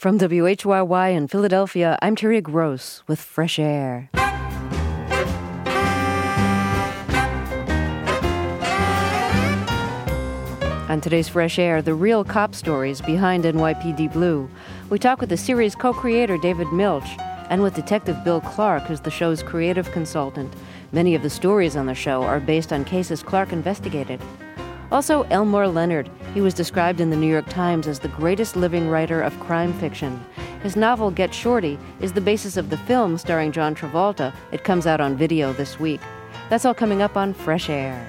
From WHYY in Philadelphia, I'm Terry Gross with Fresh Air. On today's Fresh Air, the real cop stories behind NYPD Blue. We talk with the series co-creator David Milch and with Detective Bill Clark, who's the show's creative consultant. Many of the stories on the show are based on cases Clark investigated. Also, Elmore Leonard. He was described in the New York Times as the greatest living writer of crime fiction. His novel, Get Shorty, is the basis of the film starring John Travolta. It comes out on video this week. That's all coming up on Fresh Air.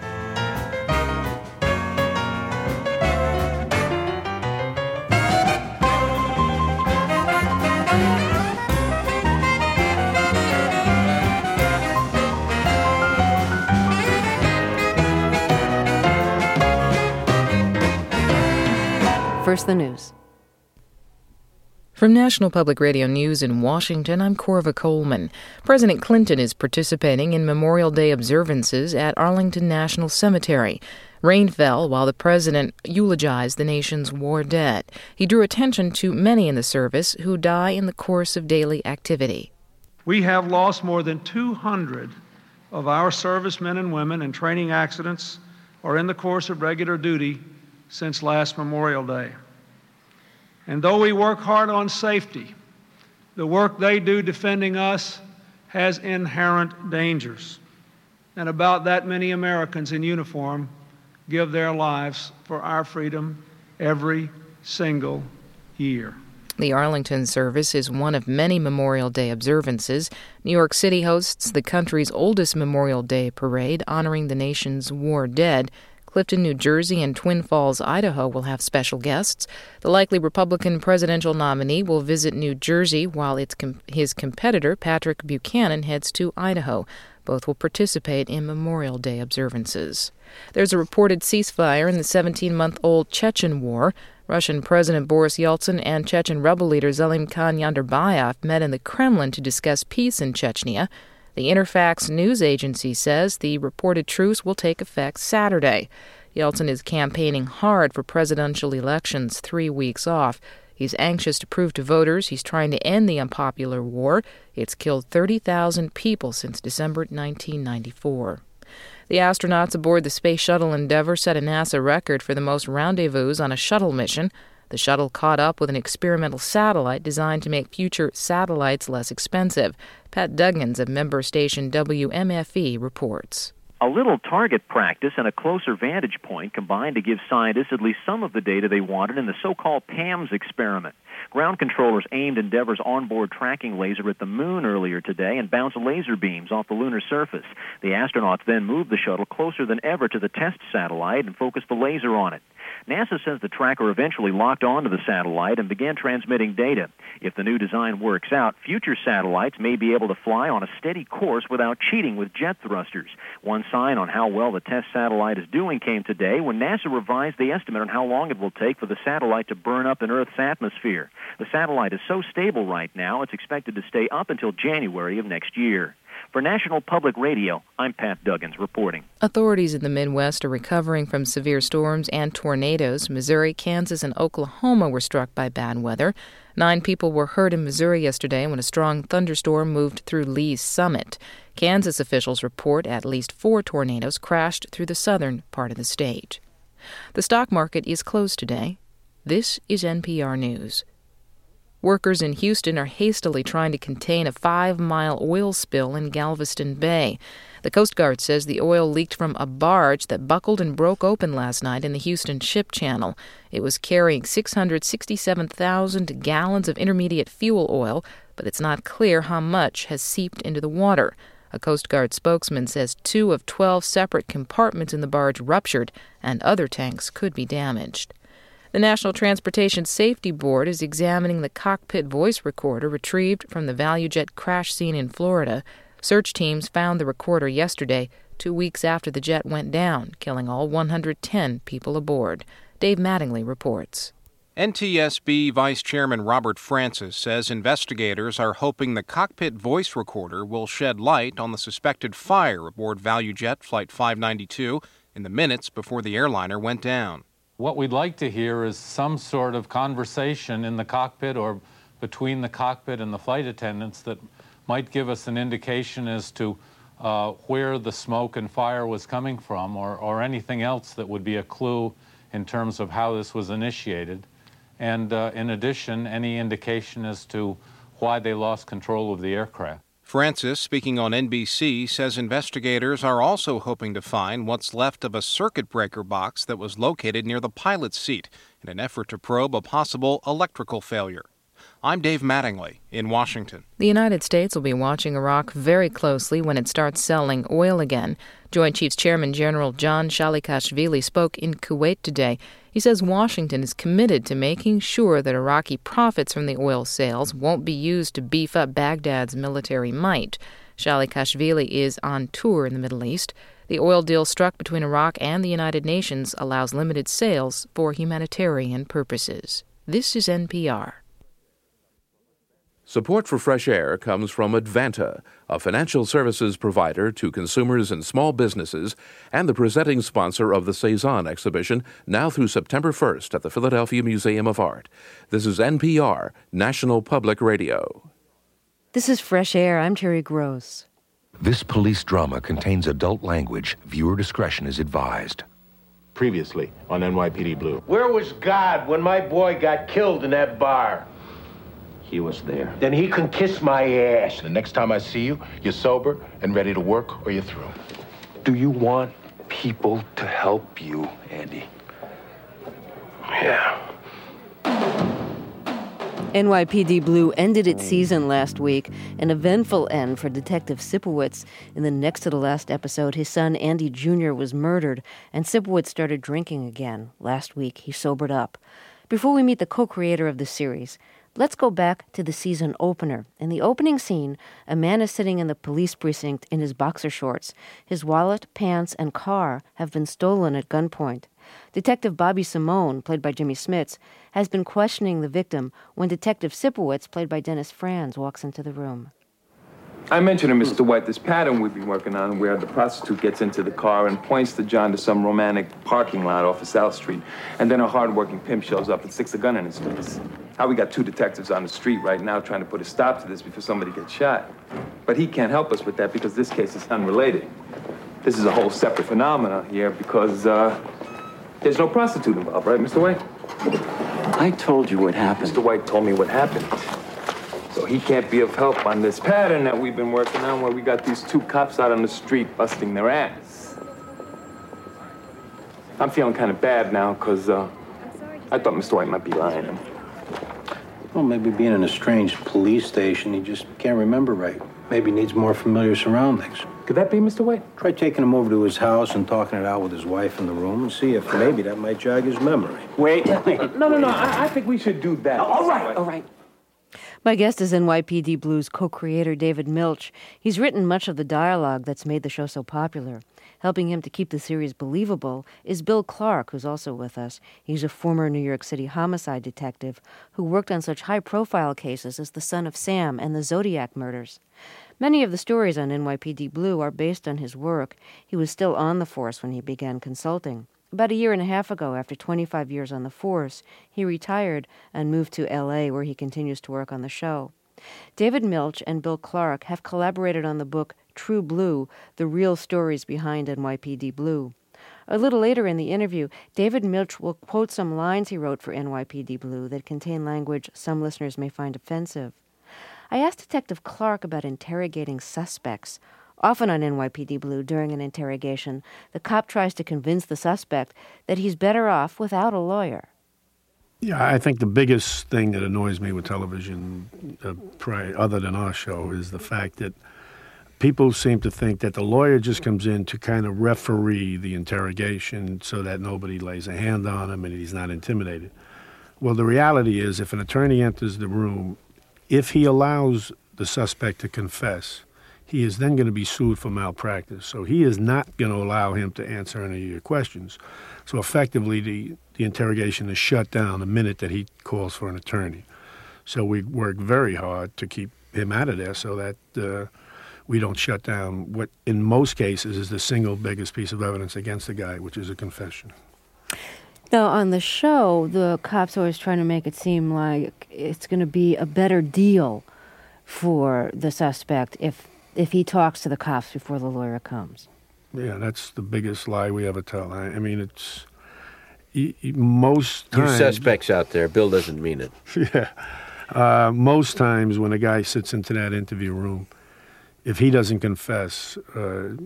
First, the news. From National Public Radio News in Washington, I'm Corva Coleman. President Clinton is participating in Memorial Day observances at Arlington National Cemetery. Rain fell while the president eulogized the nation's war dead. He drew attention to many in the service who die in the course of daily activity. We have lost more than 200 of our servicemen and women in training accidents or in the course of regular duty since last Memorial Day. And though we work hard on safety, the work they do defending us has inherent dangers. And about that many Americans in uniform give their lives for our freedom every single year. The Arlington service is one of many Memorial Day observances. New York City hosts the country's oldest Memorial Day parade honoring the nation's war dead. Clifton, New Jersey, and Twin Falls, Idaho will have special guests. The likely Republican presidential nominee will visit New Jersey while his competitor, Patrick Buchanan, heads to Idaho. Both will participate in Memorial Day observances. There's a reported ceasefire in the 17-month-old Chechen war. Russian President Boris Yeltsin and Chechen rebel leader Zelim Khan Yandarbayev met in the Kremlin to discuss peace in Chechnya. The Interfax news agency says the reported truce will take effect Saturday. Yeltsin is campaigning hard for presidential elections 3 weeks off. He's anxious to prove to voters he's trying to end the unpopular war. It's killed 30,000 people since December 1994. The astronauts aboard the Space Shuttle Endeavour set a NASA record for the most rendezvous on a shuttle mission. The shuttle caught up with an experimental satellite designed to make future satellites less expensive. Pat Duggins of member station WMFE reports. A little target practice and a closer vantage point combined to give scientists at least some of the data they wanted in the so-called PAMS experiment. Ground controllers aimed Endeavour's onboard tracking laser at the moon earlier today and bounced laser beams off the lunar surface. The astronauts then moved the shuttle closer than ever to the test satellite and focused the laser on it. NASA says the tracker eventually locked onto the satellite and began transmitting data. If the new design works out, future satellites may be able to fly on a steady course without cheating with jet thrusters. One sign on how well the test satellite is doing came today when NASA revised the estimate on how long it will take for the satellite to burn up in Earth's atmosphere. The satellite is so stable right now, it's expected to stay up until January of next year. For National Public Radio, I'm Pat Duggins reporting. Authorities in the Midwest are recovering from severe storms and tornadoes. Missouri, Kansas, and Oklahoma were struck by bad weather. 9 people were hurt in Missouri yesterday when a strong thunderstorm moved through Lee's Summit. Kansas officials report at least 4 tornadoes crashed through the southern part of the state. The stock market is closed today. This is NPR News. Workers in Houston are hastily trying to contain a 5-mile oil spill in Galveston Bay. The Coast Guard says the oil leaked from a barge that buckled and broke open last night in the Houston Ship Channel. It was carrying 667,000 gallons of intermediate fuel oil, but it's not clear how much has seeped into the water. A Coast Guard spokesman says 2 of 12 separate compartments in the barge ruptured, and other tanks could be damaged. The National Transportation Safety Board is examining the cockpit voice recorder retrieved from the ValueJet crash scene in Florida. Search teams found the recorder yesterday, 2 weeks after the jet went down, killing all 110 people aboard. Dave Mattingly reports. NTSB Vice Chairman Robert Francis says investigators are hoping the cockpit voice recorder will shed light on the suspected fire aboard ValueJet Flight 592 in the minutes before the airliner went down. What we'd like to hear is some sort of conversation in the cockpit or between the cockpit and the flight attendants that might give us an indication as to where the smoke and fire was coming from, or anything else that would be a clue in terms of how this was initiated. And in addition, any indication as to why they lost control of the aircraft. Francis, speaking on NBC, says investigators are also hoping to find what's left of a circuit breaker box that was located near the pilot's seat in an effort to probe a possible electrical failure. I'm Dave Mattingly in Washington. The United States will be watching Iraq very closely when it starts selling oil again. Joint Chiefs Chairman General John Shalikashvili spoke in Kuwait today. He says Washington is committed to making sure that Iraqi profits from the oil sales won't be used to beef up Baghdad's military might. Shalikashvili is on tour in the Middle East. The oil deal struck between Iraq and the United Nations allows limited sales for humanitarian purposes. This is NPR. Support for Fresh Air comes from Advanta, a financial services provider to consumers and small businesses, and the presenting sponsor of the Cezanne exhibition, now through September 1st at the Philadelphia Museum of Art. This is NPR, National Public Radio. This is Fresh Air. I'm Terry Gross. This police drama contains adult language. Viewer discretion is advised. Previously on NYPD Blue. Where was God when my boy got killed in that bar? He was there. Then he can kiss my ass. The next time I see you, you're sober and ready to work, or you're through. Do you want people to help you, Andy? Yeah. NYPD Blue ended its season last week, an eventful end for Detective Sipowicz. In the next to the last episode, his son Andy Jr. was murdered, and Sipowicz started drinking again. Last week, he sobered up. Before we meet the co-creator of the series, let's go back to the season opener. In the opening scene, a man is sitting in the police precinct in his boxer shorts. His wallet, pants, and car have been stolen at gunpoint. Detective Bobby Simone, played by Jimmy Smits, has been questioning the victim when Detective Sipowicz, played by Dennis Franz, walks into the room. I mentioned to Mr. White this pattern we've been working on where the prostitute gets into the car and points to John to some romantic parking lot off of South Street, and then a hard-working pimp shows up and sticks a gun in his face. How we got 2 detectives on the street right now trying to put a stop to this before somebody gets shot. But he can't help us with that because this case is unrelated. This is a whole separate phenomenon here because there's no prostitute involved, right, Mr. White? I told you what happened. Mr. White told me what happened. So he can't be of help on this pattern that we've been working on where we got these 2 cops out on the street busting their ass. I'm feeling kind of bad now because I thought Mr. White might be lying. Well, maybe being in a strange police station, he just can't remember right. Maybe needs more familiar surroundings. Could that be Mr. White? Try taking him over to his house and talking it out with his wife in the room and see if maybe that might jog his memory. Wait. No. I think we should do that. All right. My guest is NYPD Blue's co-creator David Milch. He's written much of the dialogue that's made the show so popular. Helping him to keep the series believable is Bill Clark, who's also with us. He's a former New York City homicide detective who worked on such high-profile cases as The Son of Sam and the Zodiac murders. Many of the stories on NYPD Blue are based on his work. He was still on the force when he began consulting. About 1.5 years ago, after 25 years on the force, he retired and moved to L.A., where he continues to work on the show. David Milch and Bill Clark have collaborated on the book True Blue, The Real Stories Behind NYPD Blue. A little later in the interview, David Milch will quote some lines he wrote for NYPD Blue that contain language some listeners may find offensive. I asked Detective Clark about interrogating suspects. Often on NYPD Blue, during an interrogation, the cop tries to convince the suspect that he's better off without a lawyer. Yeah, I think the biggest thing that annoys me with television, other than our show, is the fact that people seem to think that the lawyer just comes in to kind of referee the interrogation so that nobody lays a hand on him and he's not intimidated. Well, the reality is if an attorney enters the room, if he allows the suspect to confess, he is then going to be sued for malpractice. So he is not going to allow him to answer any of your questions. So effectively, the interrogation is shut down the minute that he calls for an attorney. So we work very hard to keep him out of there so that we don't shut down what, in most cases, is the single biggest piece of evidence against the guy, which is a confession. Now, on the show, the cops always trying to make it seem like it's going to be a better deal for the suspect if he talks to the cops before the lawyer comes. Yeah, that's the biggest lie we ever tell. I mean, it's most times... You suspects out there, Bill doesn't mean it. Yeah. Most times when a guy sits into that interview room, if he doesn't confess, a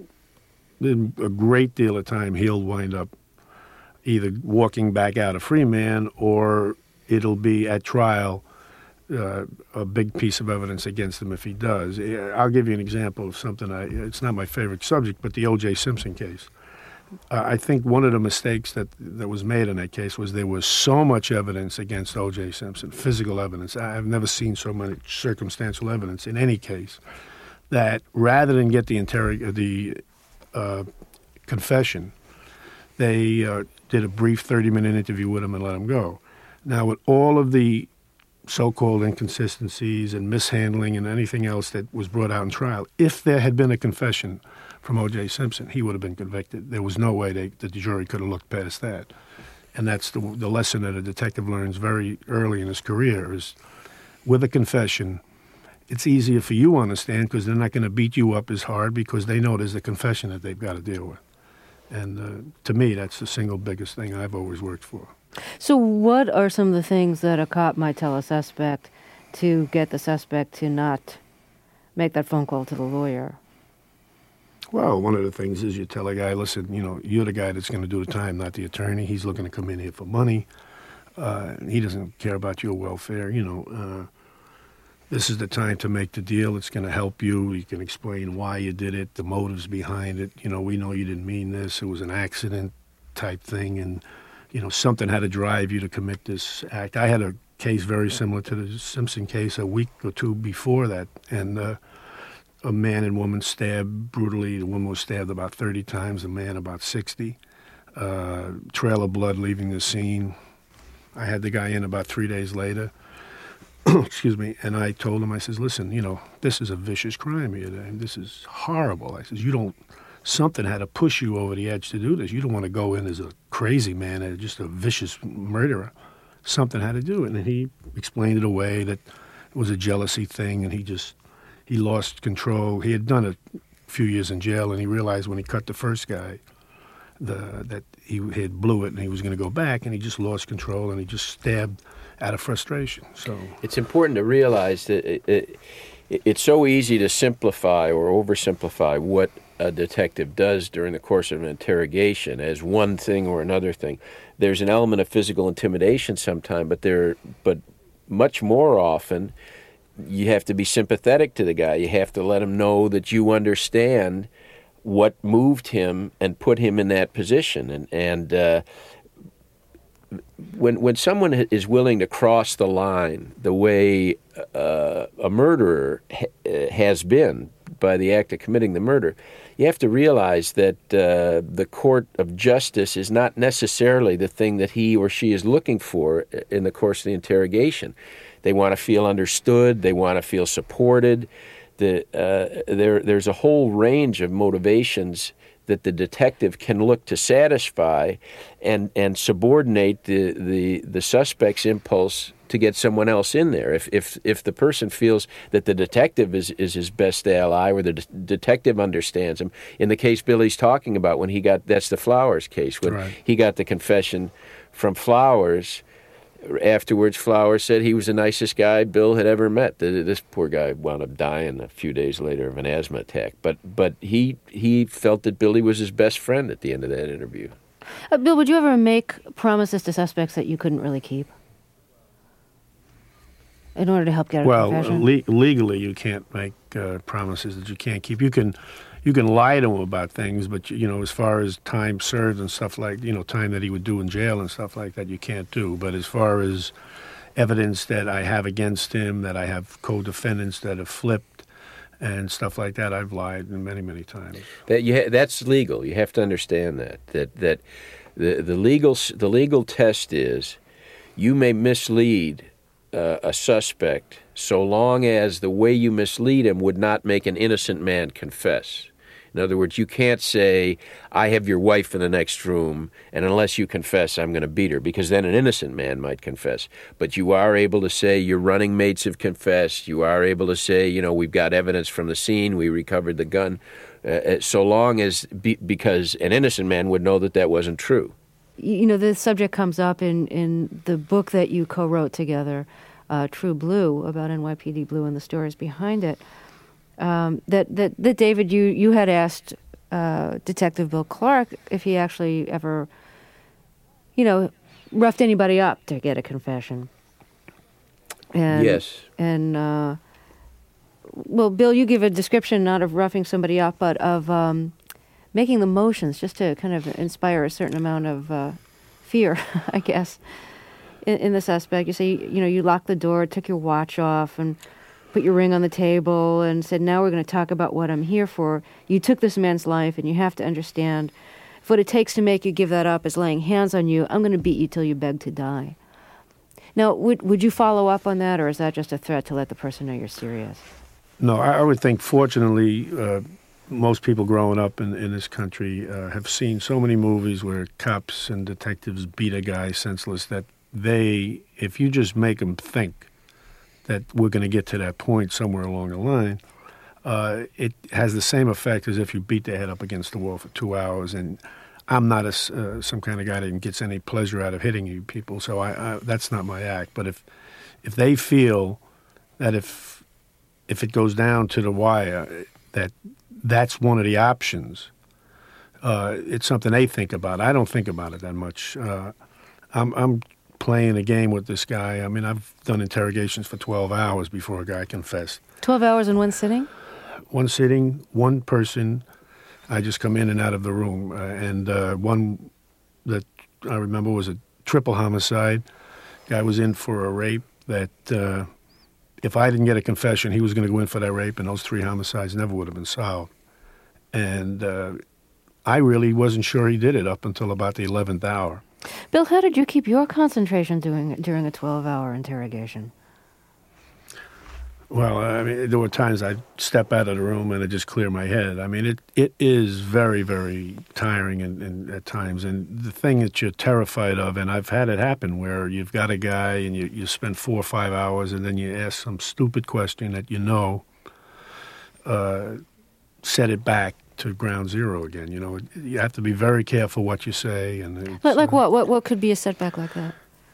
great deal of time he'll wind up either walking back out a free man, or it'll be at trial a big piece of evidence against him if he does. I'll give you an example of something. It's not my favorite subject, but the O.J. Simpson case. I think one of the mistakes that was made in that case was there was so much evidence against O.J. Simpson, physical evidence. I've never seen so much circumstantial evidence in any case, that rather than get the confession, they did a brief 30-minute interview with him and let him go. Now, with all of the so-called inconsistencies and mishandling and anything else that was brought out in trial, if there had been a confession from O.J. Simpson, he would have been convicted. There was no way that the jury could have looked past that. And that's the lesson that a detective learns very early in his career is, with a confession, it's easier for you to understand because they're not going to beat you up as hard because they know there's a confession that they've got to deal with. And to me, that's the single biggest thing I've always worked for. So what are some of the things that a cop might tell a suspect to get the suspect to not make that phone call to the lawyer? Well, one of the things is you tell a guy, listen, you're the guy that's going to do the time, not the attorney. He's looking to come in here for money. He doesn't care about your welfare. This is the time to make the deal. It's going to help you. You can explain why you did it, the motives behind it. We know you didn't mean this. It was an accident type thing, and something had to drive you to commit this act. I had a case very similar to the Simpson case a week or two before that, and a man and woman stabbed brutally. The woman was stabbed about 30 times, the man about 60. Trail of blood leaving the scene. I had the guy in about 3 days later. Excuse me, and I told him, I says, listen, this is a vicious crime here, and this is horrible. I says, something had to push you over the edge to do this. You don't want to go in as a crazy man and just a vicious murderer. Something had to do it. And he explained it away that it was a jealousy thing, and he lost control. He had done a few years in jail, and he realized when he cut the first guy that he had blew it and he was going to go back, and he just lost control, and he just stabbed out of frustration. So it's important to realize that it's so easy to simplify or oversimplify what a detective does during the course of an interrogation as one thing or another thing. There's an element of physical intimidation sometimes, but much more often you have to be sympathetic to the guy. You have to let him know that you understand what moved him and put him in that position. And when someone is willing to cross the line the way a murderer has been by the act of committing the murder, you have to realize that the court of justice is not necessarily the thing that he or she is looking for in the course of the interrogation. They want to feel understood. They want to feel supported. There's a whole range of motivations that the detective can look to satisfy and subordinate the suspect's impulse to get someone else in there. If the person feels that the detective is his best ally, or the detective understands him, in the case Billy's talking about, that's the Flowers case, when right. He got the confession from Flowers. Afterwards, Flowers said he was the nicest guy Bill had ever met. This poor guy wound up dying a few days later of an asthma attack. But he felt that Billy was his best friend at the end of that interview. Bill, would you ever make promises to suspects that you couldn't really keep in order to help get a confession? Well, legally you can't make promises that you can't keep. You can lie to him about things, but as far as time served and stuff like, time that he would do in jail and stuff like that, you can't do. But as far as evidence that I have against him, that I have co-defendants that have flipped and stuff like that, I've lied many, many times. That's legal. You have to understand that the legal test is you may mislead a suspect so long as the way you mislead him would not make an innocent man confess. In other words, you can't say, I have your wife in the next room, and unless you confess, I'm going to beat her, because then an innocent man might confess. But you are able to say your running mates have confessed. You are able to say, we've got evidence from the scene. We recovered the gun. So long as, because an innocent man would know that wasn't true. The subject comes up in the book that you co-wrote together, True Blue, about NYPD Blue and the stories behind it. That David, you had asked Detective Bill Clark if he actually ever, roughed anybody up to get a confession. And, yes. And, well, Bill, you give a description not of roughing somebody up, but of making the motions just to kind of inspire a certain amount of fear, I guess, in the suspect. You say, you locked the door, took your watch off, and put your ring on the table and said, now we're going to talk about what I'm here for. You took this man's life, and you have to understand if what it takes to make you give that up is laying hands on you, I'm going to beat you till you beg to die. Now, would you follow up on that, or is that just a threat to let the person know you're serious? No, I would think, fortunately, most people growing up in this country have seen so many movies where cops and detectives beat a guy senseless that if you just make them think that we're going to get to that point somewhere along the line, it has the same effect as if you beat their head up against the wall for 2 hours. And I'm not some kind of guy that gets any pleasure out of hitting you people, so I that's not my act. But if they feel that if it goes down to the wire, that's one of the options, it's something they think about. I don't think about it that much. I'm playing a game with this guy. I mean, I've done interrogations for 12 hours before a guy confessed. 12 hours in one sitting? One sitting, one person. I just come in and out of the room. And one that I remember was a triple homicide. Guy was in for a rape that if I didn't get a confession, he was going to go in for that rape, and those 3 homicides never would have been solved. And I really wasn't sure he did it up until about the 11th hour. Bill, how did you keep your concentration during a 12-hour interrogation? Well, I mean, there were times I'd step out of the room and I'd just clear my head. I mean, it is very, very tiring and at times. And the thing that you're terrified of, and I've had it happen where you've got a guy and you spend 4 or 5 hours and then you ask some stupid question that set it back to ground zero again. You have to be very careful what you say. And like what? What could be a setback like that?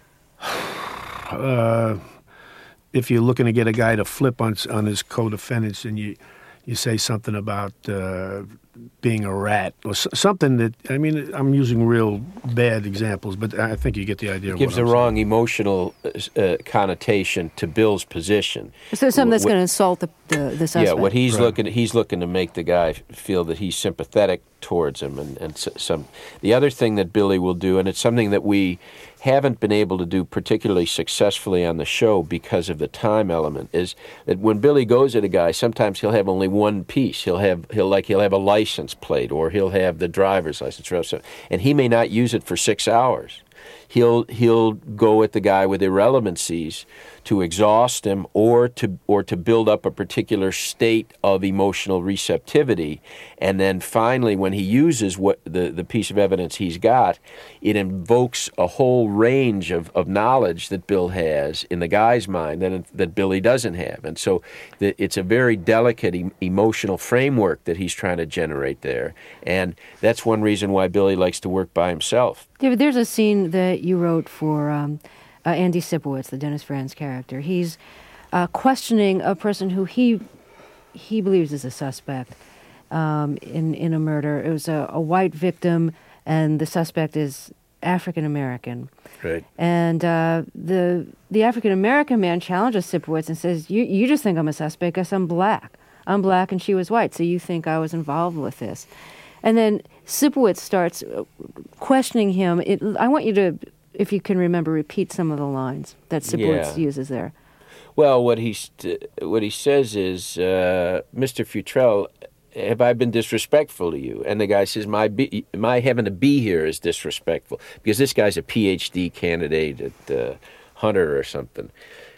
If you're looking to get a guy to flip on his co-defendants and you say something about being a rat or something that, I mean, I'm using real bad examples, but I think you get the idea. It gives a wrong emotional connotation to Bill's position. So something that's going to insult the suspect. Yeah, what he's looking to make the guy feel that he's sympathetic towards him, and the other thing that Billy will do, and it's something that we haven't been able to do particularly successfully on the show because of the time element, is that when Billy goes at a guy, sometimes he'll have only one piece. He'll have a license plate, or he'll have the driver's license, and he may not use it for 6 hours. He'll go at the guy with irrelevancies to exhaust him, or to build up a particular state of emotional receptivity, and then finally, when he uses what the piece of evidence he's got, it invokes a whole range of knowledge that Bill has in the guy's mind that Billy doesn't have, and so it's a very delicate emotional framework that he's trying to generate there, and that's one reason why Billy likes to work by himself. David, there's a scene that you wrote for Andy Sipowicz, the Dennis Franz character. He's questioning a person who he believes is a suspect in a murder. It was a white victim, and the suspect is African American. Right. And the African American man challenges Sipowicz and says, "You just think I'm a suspect because I'm black. I'm black and she was white, so you think I was involved with this." And then Sipowicz starts questioning him. I want you to, if you can remember, repeat some of the lines that Sipowicz uses there. Well, what he says is, Mr. Futrell, have I been disrespectful to you? And the guy says, my having to be here is disrespectful, because this guy's a PhD candidate at Hunter or something.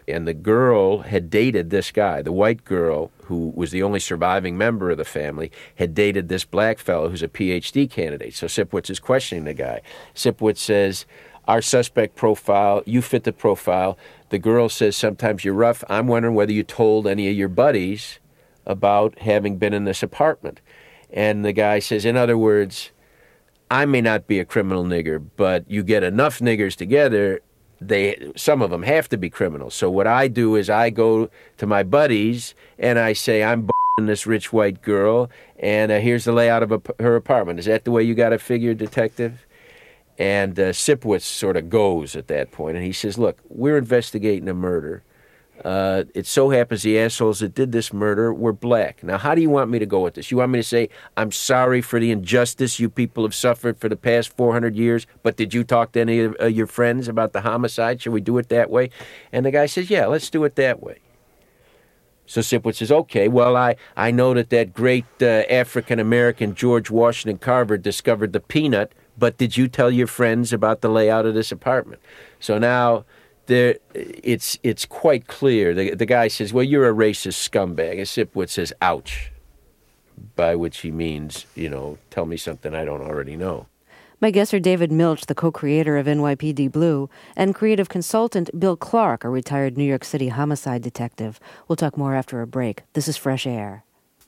And the girl had dated this guy. The white girl, who was the only surviving member of the family, had dated this black fellow who's a PhD candidate. So Sipowicz is questioning the guy. Sipowicz says, our suspect profile, you fit the profile. The girl says, sometimes you're rough. I'm wondering whether you told any of your buddies about having been in this apartment. And the guy says, in other words, I may not be a criminal nigger, but you get enough niggers together, some of them have to be criminals. So what I do is I go to my buddies and I say, I'm b***ing this rich white girl, and here's the layout of her apartment. Is that the way you got to figure, detective? And Sipowicz sort of goes at that point, and he says, look, we're investigating a murder. It so happens the assholes that did this murder were black. Now, how do you want me to go with this? You want me to say, I'm sorry for the injustice you people have suffered for the past 400 years, but did you talk to any of your friends about the homicide? Should we do it that way? And the guy says, yeah, let's do it that way. So Sipowicz says, okay, well, I know that great African-American George Washington Carver discovered the peanut, but did you tell your friends about the layout of this apartment? So now it's quite clear. The guy says, well, you're a racist scumbag. And Sipowicz says, ouch, by which he means, tell me something I don't already know. My guests are David Milch, the co-creator of NYPD Blue, and creative consultant Bill Clark, a retired New York City homicide detective. We'll talk more after a break. This is Fresh Air.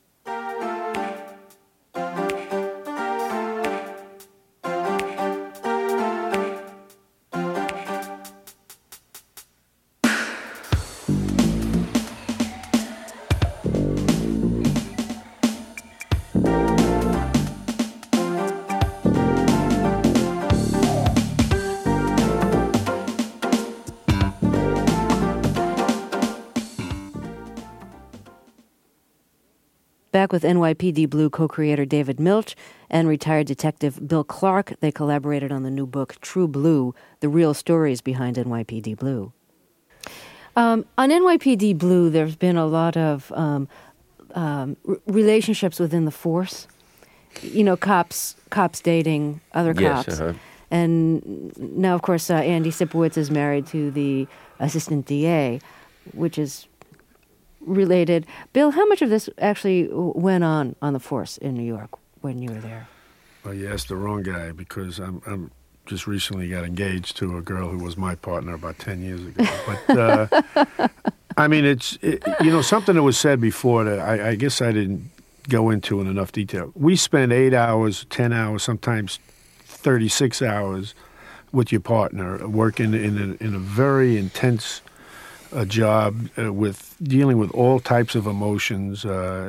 Back with NYPD Blue co-creator David Milch and retired detective Bill Clark. They collaborated on the new book, True Blue, The Real Stories Behind NYPD Blue. On NYPD Blue, there's been a lot of relationships within the force. Cops dating other cops. Yes, uh-huh. And now, of course, Andy Sipowicz is married to the assistant DA, which is related. Bill, how much of this actually went on the force in New York when you were there? Well, you asked the wrong guy, because I'm just recently got engaged to a girl who was my partner about 10 years ago. But, I mean, it's something that was said before that I guess I didn't go into in enough detail. We spend 8 hours, 10 hours, sometimes 36 hours with your partner working in a very intense job with dealing with all types of emotions.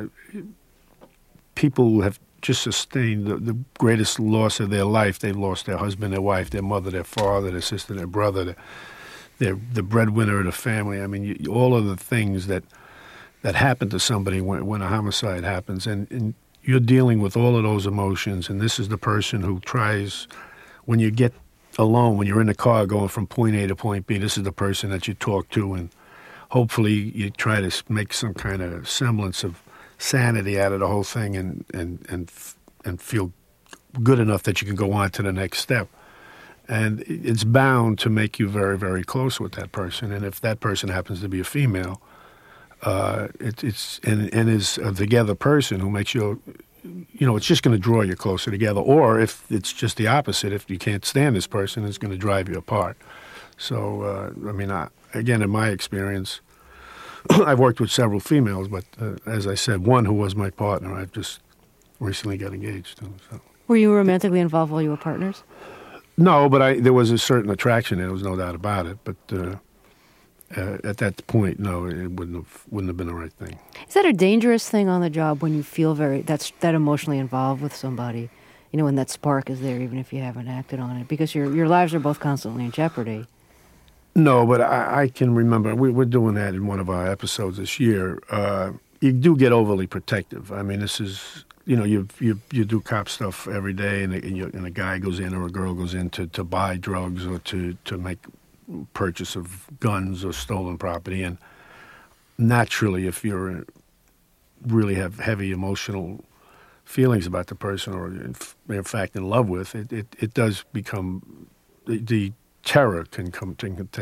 People have just sustained the greatest loss of their life. They've lost their husband, their wife, their mother, their father, their sister, their brother. They're the breadwinner of the family. I mean, all of the things that happen to somebody when a homicide happens. And you're dealing with all of those emotions. And this is the person who tries, when you get alone, when you're in the car going from point A to point B, this is the person that you talk to, and hopefully you try to make some kind of semblance of sanity out of the whole thing and feel good enough that you can go on to the next step. And it's bound to make you very, very close with that person. And if that person happens to be a female, it's is a together person who makes you, it's just going to draw you closer together. Or if it's just the opposite, if you can't stand this person, it's going to drive you apart. So, again, in my experience, I've worked with several females, but as I said, one who was my partner, I've just recently got engaged to. So. Were you romantically involved while you were partners? No, but there was a certain attraction there. There was no doubt about it. But at that point, no, it wouldn't have been the right thing. Is that a dangerous thing on the job when you feel that emotionally involved with somebody? When that spark is there, even if you haven't acted on it, because your lives are both constantly in jeopardy. No, but I can remember, we're doing that in one of our episodes this year. You do get overly protective. I mean, this is, you do cop stuff every day, and a guy goes in or a girl goes in to buy drugs or to make purchase of guns or stolen property. And naturally, if you really have heavy emotional feelings about the person or, in fact, in love with, it does become, the terror can take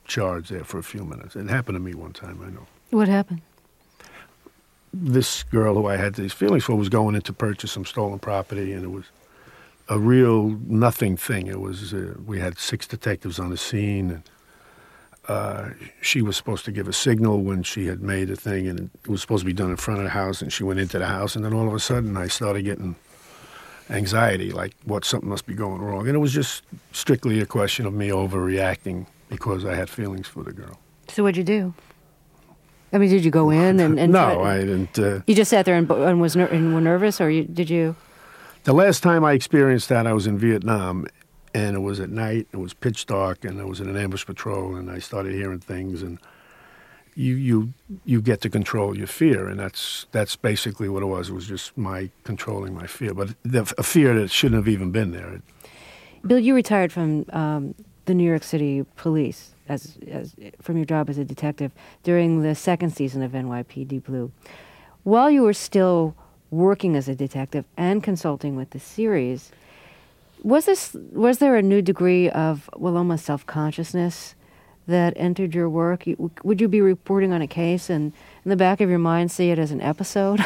charge there for a few minutes. It happened to me one time, I know. What happened? This girl who I had these feelings for was going in to purchase some stolen property, and it was a real nothing thing. It was we had 6 detectives on the scene, and she was supposed to give a signal when she had made a thing, and it was supposed to be done in front of the house, and she went into the house, and then all of a sudden I started getting anxiety, like something must be going wrong. And it was just strictly a question of me overreacting because I had feelings for the girl. So what'd you do? I mean, did you go in and no, I didn't. You just sat there and were nervous, or did you? The last time I experienced that, I was in Vietnam, and it was at night. It was pitch dark, and I was in an ambush patrol, and I started hearing things, and you get to control your fear, and that's basically what it was. It was just my controlling my fear, but a fear that shouldn't have even been there. Bill, you retired from the New York City Police as from your job as a detective during the second season of NYPD Blue. While you were still working as a detective and consulting with the series, was there a new degree of, almost self-consciousness that entered your work? Would you be reporting on a case and in the back of your mind see it as an episode?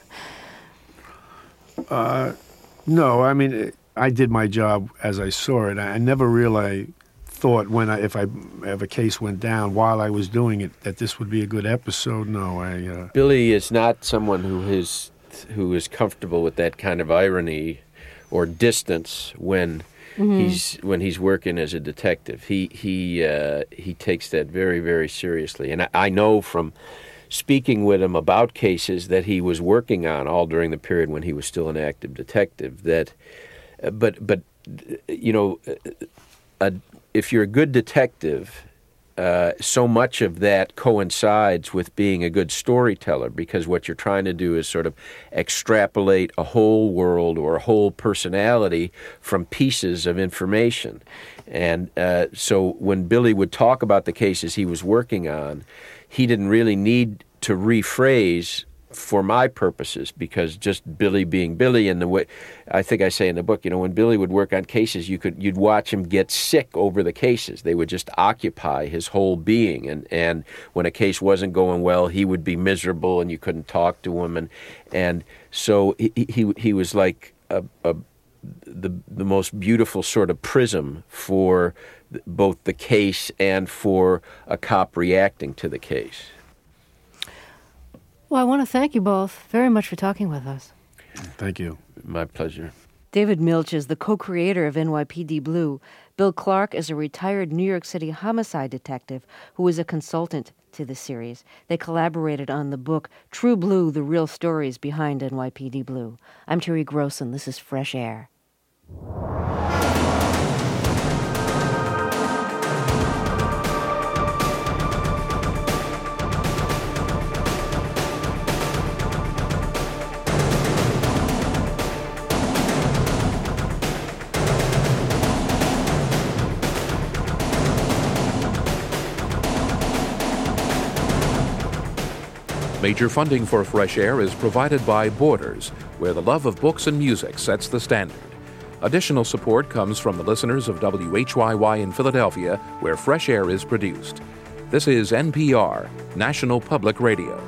No, I mean, I did my job as I saw it. I never really thought if a case went down while I was doing it that this would be a good episode. No, Billy is not someone who is comfortable with that kind of irony or distance when he's working as a detective. He takes that very, very seriously, and I know from speaking with him about cases that he was working on all during the period when he was still an active detective. That, but you know, if you're a good detective, so much of that coincides with being a good storyteller, because what you're trying to do is sort of extrapolate a whole world or a whole personality from pieces of information. And so when Billy would talk about the cases he was working on, he didn't really need to rephrase for my purposes, because just Billy being Billy, and the way I think I say in the book, you know, when Billy would work on cases, you'd watch him get sick over the cases. They would just occupy his whole being, and when a case wasn't going well, he would be miserable, and you couldn't talk to him, and so he was like the most beautiful sort of prism for both the case and for a cop reacting to the case. Well, I want to thank you both very much for talking with us. Thank you. My pleasure. David Milch is the co-creator of NYPD Blue. Bill Clark is a retired New York City homicide detective who was a consultant to the series. They collaborated on the book True Blue, The Real Stories Behind NYPD Blue. I'm Terry Grossen. This is Fresh Air. Major funding for Fresh Air is provided by Borders, where the love of books and music sets the standard. Additional support comes from the listeners of WHYY in Philadelphia, where Fresh Air is produced. This is NPR, National Public Radio.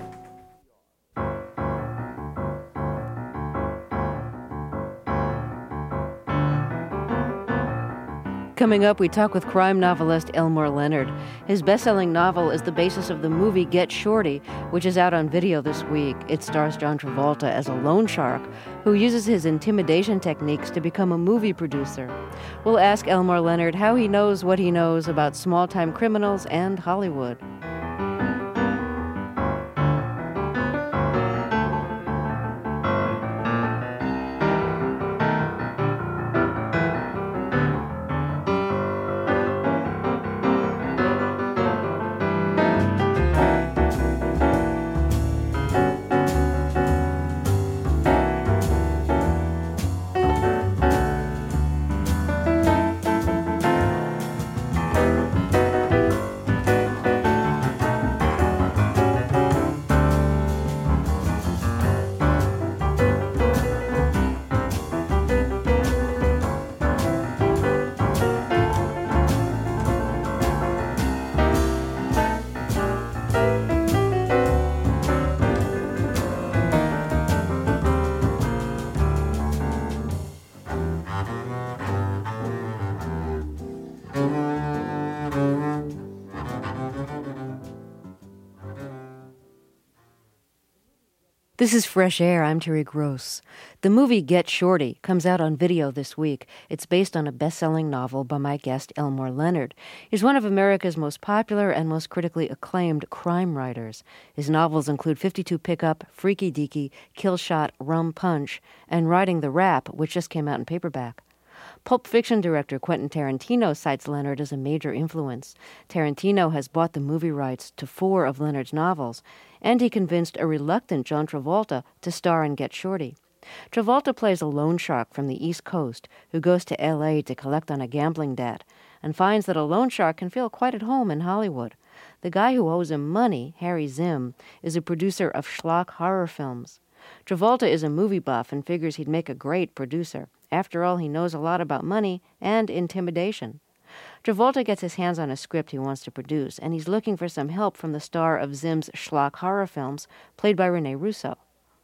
Coming up, we talk with crime novelist Elmore Leonard. His best-selling novel is the basis of the movie Get Shorty, which is out on video this week. It stars John Travolta as a loan shark who uses his intimidation techniques to become a movie producer. We'll ask Elmore Leonard how he knows what he knows about small-time criminals and Hollywood. This is Fresh Air. I'm Terry Gross. The movie Get Shorty comes out on video this week. It's based on a best-selling novel by my guest, Elmore Leonard. He's one of America's most popular and most critically acclaimed crime writers. His novels include 52 Pickup, Freaky Deaky, Kill Shot, Rum Punch, and Riding the Rap, which just came out in paperback. Pulp Fiction director Quentin Tarantino cites Leonard as a major influence. Tarantino has bought the movie rights to 4 of Leonard's novels, and he convinced a reluctant John Travolta to star in Get Shorty. Travolta plays a loan shark from the East Coast who goes to L.A. to collect on a gambling debt and finds that a loan shark can feel quite at home in Hollywood. The guy who owes him money, Harry Zim, is a producer of schlock horror films. Travolta is a movie buff and figures he'd make a great producer. After all, he knows a lot about money and intimidation. Travolta gets his hands on a script he wants to produce, and he's looking for some help from the star of Zim's schlock horror films, played by Rene Russo.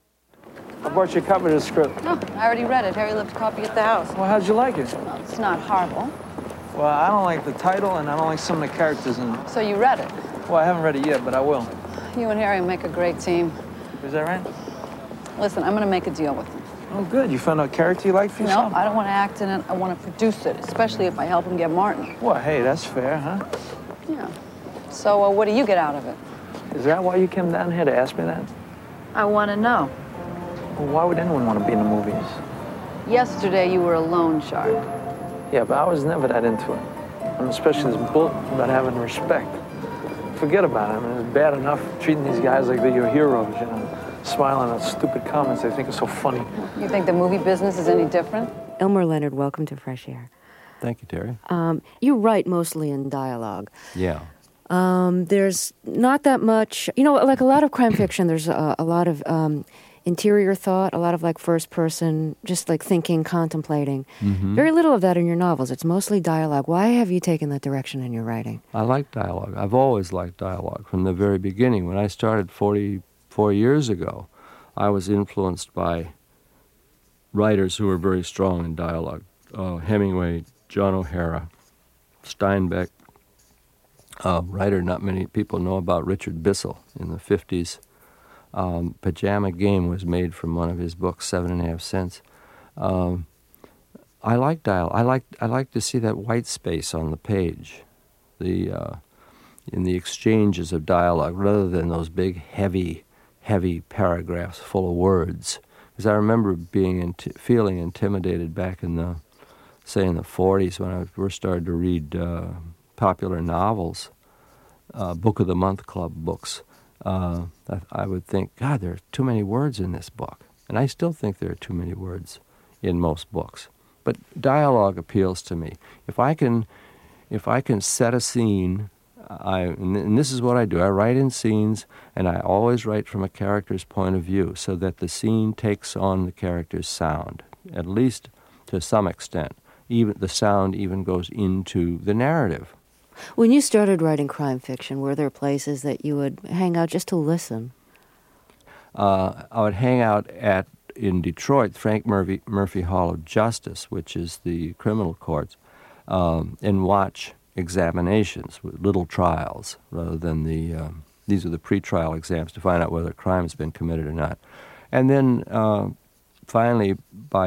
I brought you a copy of the script. Oh, I already read it. Harry left a copy at the house. Well, how'd you like it? Well, it's not horrible. Well, I don't like the title, and I don't like some of the characters in it. So you read it? Well, I haven't read it yet, but I will. You and Harry make a great team. Is that right? Listen, I'm going to make a deal with him. Oh, good. You found a character you like for yourself? No, I don't want to act in it. I want to produce it, especially if I help him get Martin. Well, hey, that's fair, huh? Yeah. So what do you get out of it? Is that why you came down here to ask me that? I want to know. Well, why would anyone want to be in the movies? Yesterday, you were a loan shark. Yeah, but I was never that into it. And especially this book about having respect. Forget about it. I mean, it's bad enough treating these guys like they're your heroes, you know, smiling at stupid comments they think are so funny. You think the movie business is any different? Elmore Leonard, welcome to Fresh Air. Thank you, Terry. You write mostly in dialogue. Yeah. There's not that much, like a lot of crime fiction, there's a lot of interior thought, a lot of like first person, just like thinking, contemplating. Mm-hmm. Very little of that in your novels. It's mostly dialogue. Why have you taken that direction in your writing? I like dialogue. I've always liked dialogue from the very beginning. When I started 44 years ago, I was influenced by writers who were very strong in dialogue. Hemingway, John O'Hara, Steinbeck, writer not many people know about, Richard Bissell in the 50s. Pajama Game was made from one of his books, 7.5 Cents. I like dialogue. I like to see that white space on the page, in the exchanges of dialogue, rather than those big, heavy paragraphs full of words. Because I remember feeling intimidated back in the 40s when I first started to read popular novels, Book of the Month Club books. I would think, God, there are too many words in this book. And I still think there are too many words in most books. But dialogue appeals to me. If I can set a scene, and this is what I do. I write in scenes, and I always write from a character's point of view so that the scene takes on the character's sound, at least to some extent. Even the sound even goes into the narrative. When you started writing crime fiction, were there places that you would hang out just to listen? I would hang out in Detroit, Frank Murphy Hall of Justice, which is the criminal courts, and watch examinations, little trials, rather than these are the pretrial exams to find out whether a crime has been committed or not. And then finally, by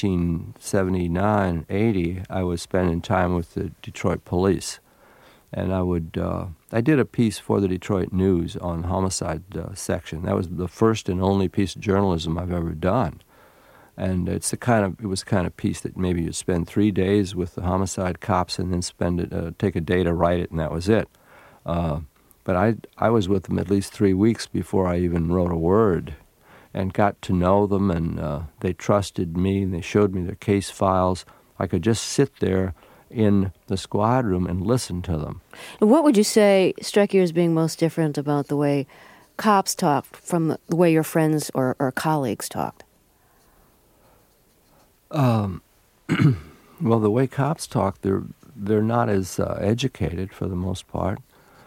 1979-80, I was spending time with the Detroit police. And I did a piece for the Detroit News on homicide section. That was the first and only piece of journalism I've ever done. And it was the kind of piece that maybe you'd spend 3 days with the homicide cops and then take a day to write it, and that was it. But I was with them at least 3 weeks before I even wrote a word, and got to know them, and they trusted me, and they showed me their case files. I could just sit there in the squad room and listen to them. And what would you say struck you as being most different about the way cops talked from the way your friends or colleagues talked? Well, the way cops talk, they're not as educated for the most part.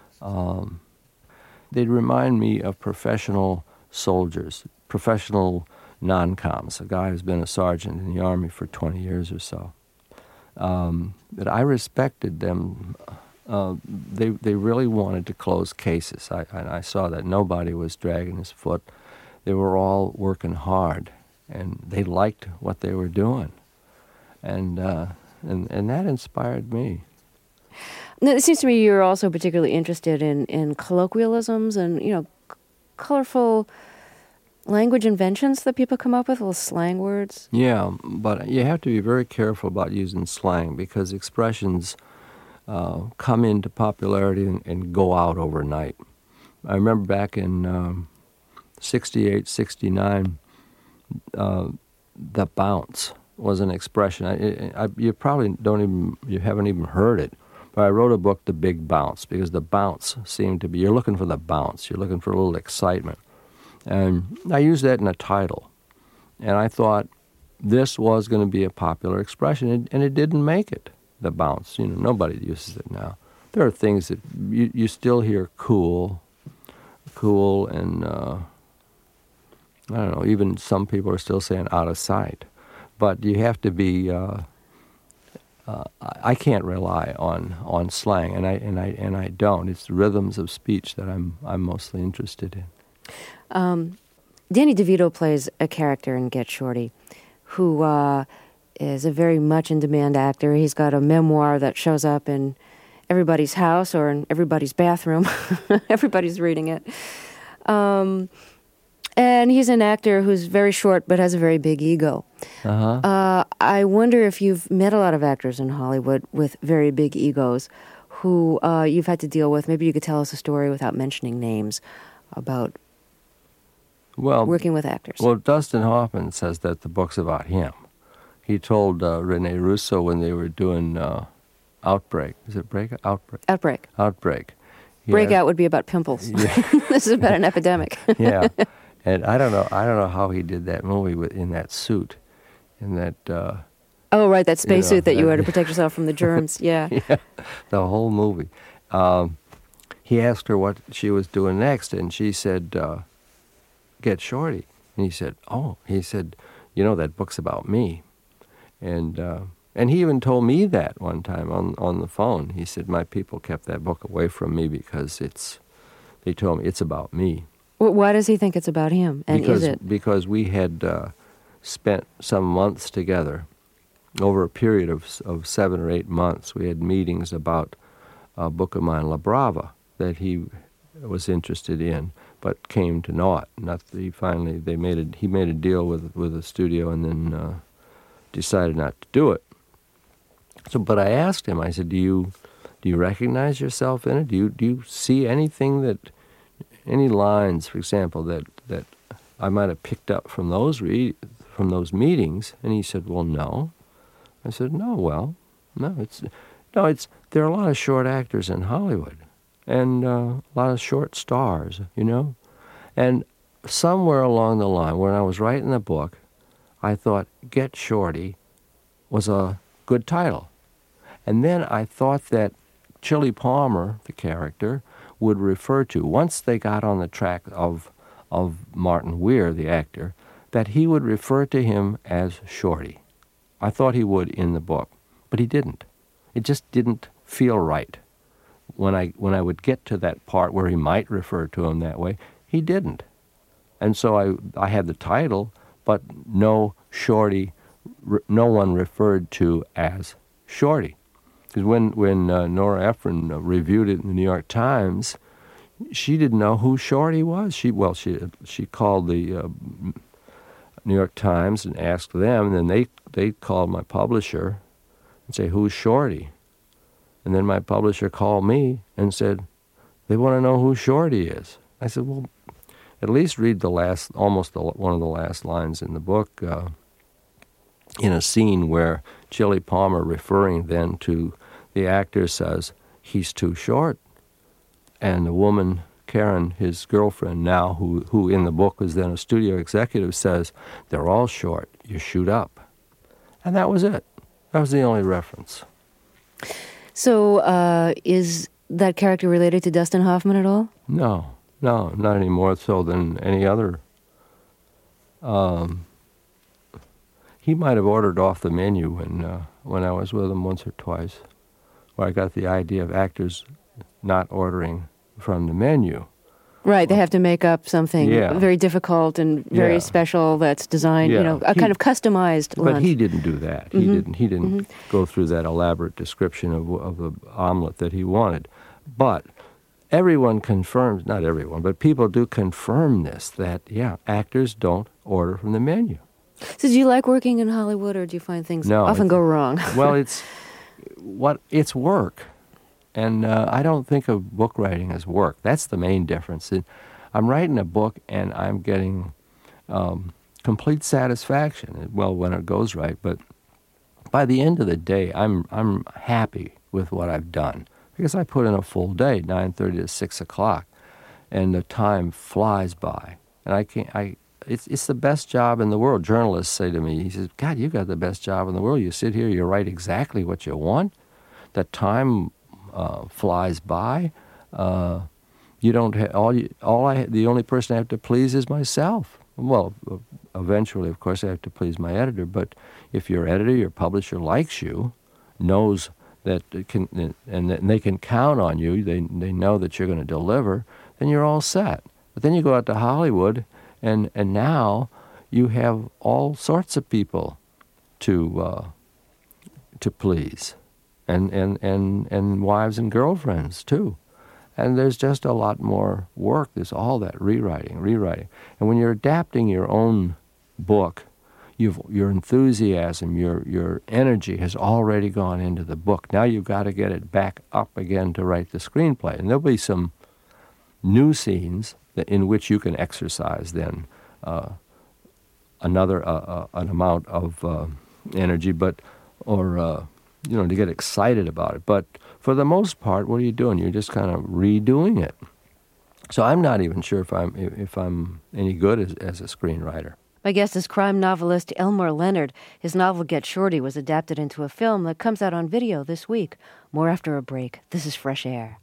They'd remind me of professional soldiers, professional non-coms, a guy who's been a sergeant in the Army for 20 years or so. But I respected them. They really wanted to close cases. I saw that nobody was dragging his foot. they were all working hard, and they liked what they were doing, and that inspired me. Now, it seems to me you're also particularly interested in colloquialisms and, colorful language inventions that people come up with, little slang words. Yeah, but you have to be very careful about using slang because expressions come into popularity and go out overnight. I remember back in 68, 69, the bounce was an expression. You probably you haven't even heard it. But I wrote a book, The Big Bounce, because the bounce seemed to be, you're looking for the bounce, you're looking for a little excitement. And I used that in a title. And I thought this was going to be a popular expression, and it didn't make it, the bounce. Nobody uses it now. There are things that you still hear cool, and I don't know, even some people are still saying out of sight. But you have to be... I can't rely on slang, and I don't. It's the rhythms of speech that I'm mostly interested in. Danny DeVito plays a character in Get Shorty, who is a very much in demand actor. He's got a memoir that shows up in everybody's house or in everybody's bathroom. Everybody's reading it. And he's an actor who's very short but has a very big ego. I wonder if you've met a lot of actors in Hollywood with very big egos who you've had to deal with. Maybe you could tell us a story without mentioning names about working with actors. Well, Dustin Hoffman says that the book's about him. He told Rene Russo when they were doing Outbreak. Is it Outbreak? Outbreak. Breakout would be about pimples. Yeah. This is about an epidemic. Yeah. And I don't know how he did that movie in that suit, in that. Oh, right, that spacesuit that you wear to protect yourself from the germs. Yeah. Yeah, the whole movie. He asked her what she was doing next, and she said, "Get Shorty." And he said, that book's about me, and he even told me that one time on the phone. He said my people kept that book away from me because they told me it's about me. Why does he think it's about him? And is it? Because we had spent some months together. Over a period of 7 or 8 months, we had meetings about a book of mine, La Brava, that he was interested in, but came to naught. He made a deal with a studio and then decided not to do it. So, but I asked him. I said, "Do you recognize yourself in it? Do you see anything any lines, for example, that I might have picked up from those meetings?" And he said, "Well, no." I said, "No, there are a lot of short actors in Hollywood, and a lot of short stars, And somewhere along the line, when I was writing the book, I thought Get Shorty was a good title. And then I thought that Chili Palmer, the character, would refer to, once they got on the track of Martin Weir, the actor, that he would refer to him as Shorty. I thought he would in the book, but he didn't. It just didn't feel right. When I would get to that part where he might refer to him that way, he didn't. And so I had the title, but no Shorty, no one referred to as Shorty. Because when Nora Ephron reviewed it in the New York Times, she didn't know who Shorty was. She called the New York Times and asked them, and then they called my publisher and say, "Who's Shorty?" And then my publisher called me and said, "They want to know who Shorty is." I said, "Well, at least read one of the last lines in the book, in a scene where Chili Palmer, referring then to the actor, says, 'He's too short.' And the woman, Karen, his girlfriend now, who in the book was then a studio executive, says, 'They're all short. You shoot up.' And that was it. That was the only reference. So is that character related to Dustin Hoffman at all? No, not any more so than any other. He might have ordered off the menu when I was with him once or twice, where I got the idea of actors not ordering from the menu. Right, they have to make up something very difficult and very special that's designed, a kind of customized lunch. But he didn't do that. He didn't go through that elaborate description of the omelet that he wanted. But everyone confirms, not everyone, but people do confirm this, that, actors don't order from the menu. So do you like working in Hollywood, or do you find things often go wrong? Well, it's work. And I don't think of book writing as work. That's the main difference. I'm writing a book, and I'm getting complete satisfaction. Well, when it goes right, but by the end of the day, I'm happy with what I've done because I put in a full day, 9:30 to 6 o'clock, and the time flies by. And it's the best job in the world. Journalists say to me, he says, "God, you've got the best job in the world. You sit here, you write exactly what you want. The time flies by. You don't the only person I have to please is myself. Well, eventually, of course, I have to please my editor. But if your editor, your publisher likes you, knows that and they can count on you, they know that you're going to deliver, then you're all set. But then you go out to Hollywood, and now you have all sorts of people to please. And wives and girlfriends, too. And there's just a lot more work. There's all that rewriting. And when you're adapting your own book, your enthusiasm, your energy has already gone into the book. Now you've got to get it back up again to write the screenplay. And there'll be some new scenes in which you can exercise then an amount of energy, to get excited about it. But for the most part, what are you doing? You're just kind of redoing it. So I'm not even sure if I'm any good as a screenwriter. My guest is crime novelist Elmore Leonard. His novel Get Shorty was adapted into a film that comes out on video this week. More after a break. This is Fresh Air.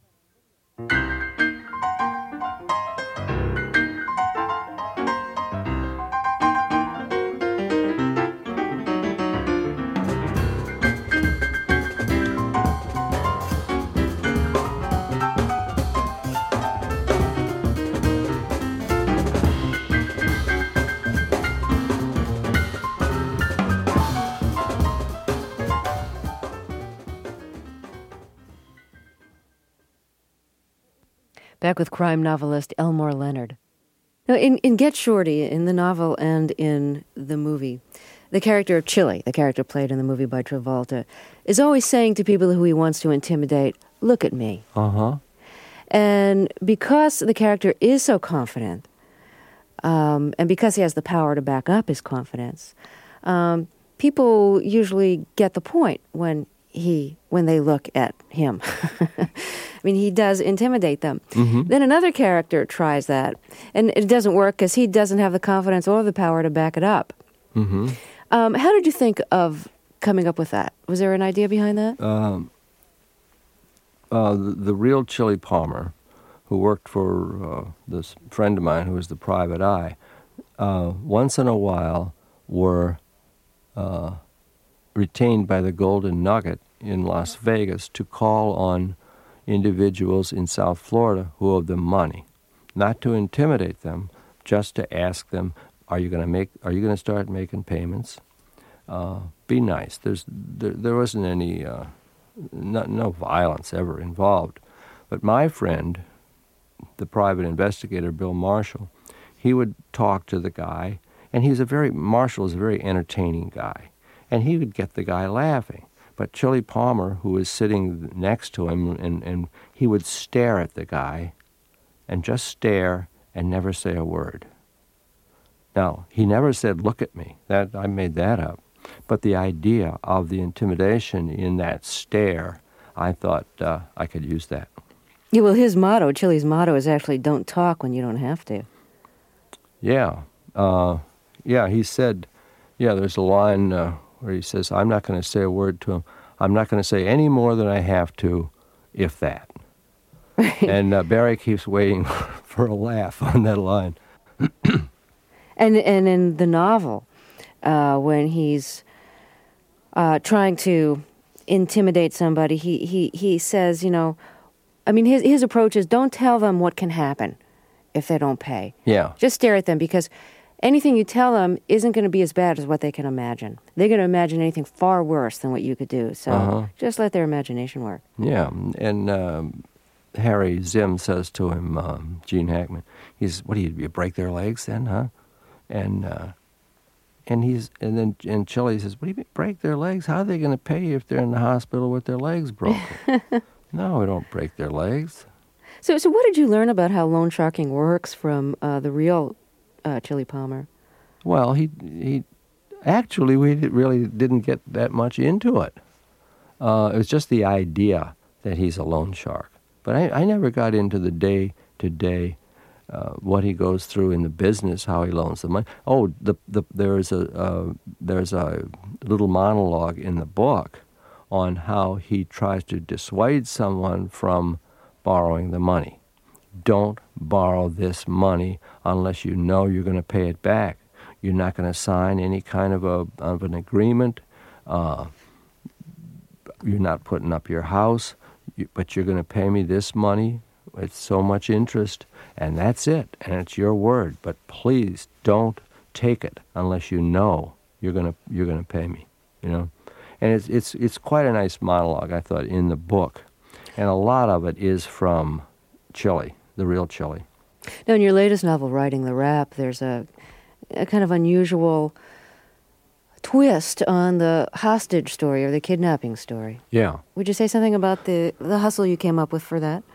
Back with crime novelist Elmore Leonard. Now, in Get Shorty, in the novel and in the movie, the character of Chili, the character played in the movie by Travolta, is always saying to people who he wants to intimidate, "Look at me." And because the character is so confident, and because he has the power to back up his confidence, people usually get the point when they look at him. I mean, he does intimidate them. Then another character tries that, and it doesn't work because he doesn't have the confidence or the power to back it up. How did you think of coming up with that? Was there an idea behind that? The real Chili Palmer, who worked for this friend of mine who was the private eye, once in a while were retained by the Golden Nugget in Las Vegas to call on individuals in South Florida who owed them money, not to intimidate them, just to ask them, are you going to start making payments? Be nice. There wasn't any no violence ever involved. But my friend, the private investigator, Bill Marshall, he would talk to the guy, and Marshall is a very entertaining guy, and he would get the guy laughing. But Chili Palmer, who was sitting next to him, and he would stare at the guy, and just stare and never say a word. Now, he never said, "Look at me." I made that up. But the idea of the intimidation in that stare, I thought I could use that. Yeah, well, his motto, Chili's motto, is actually "Don't talk when you don't have to." Yeah. He said, there's a line where he says, "I'm not going to say a word to him. I'm not going to say any more than I have to, if that." Right. And Barry keeps waiting for a laugh on that line. And in the novel, when he's trying to intimidate somebody, he says, his approach is, don't tell them what can happen. if they don't pay. Yeah. Just stare at them, because anything you tell them isn't going to be as bad as what they can imagine. They're going to imagine anything far worse than what you could do. So just let their imagination work. Yeah, and Harry Zim says to him, Gene Hackman, what do you break their legs then, huh? And Chili says, what do you mean break their legs? How are they going to pay you if they're in the hospital with their legs broken? No, we don't break their legs. So what did you learn about how loan sharking works from the real Chili Palmer? Well, he actually, we really didn't get that much into it. It was just the idea that he's a loan shark. But I never got into the day-to-day, what he goes through in the business, how he loans the money. Oh, there's a little monologue in the book on how he tries to dissuade someone from borrowing the money. Don't borrow this money unless you know you're going to pay it back. You're not going to sign any kind of an agreement. You're not putting up your house, but you're going to pay me this money. It's so much interest, and that's it, and it's your word. But please don't take it unless you know you're going to pay me. You know, and it's quite a nice monologue, I thought, in the book, and a lot of it is from Chili, the real Chili. Now, in your latest novel, Writing the Rap, there's a kind of unusual twist on the hostage story or the kidnapping story. Yeah. Would you say something about the hustle you came up with for that?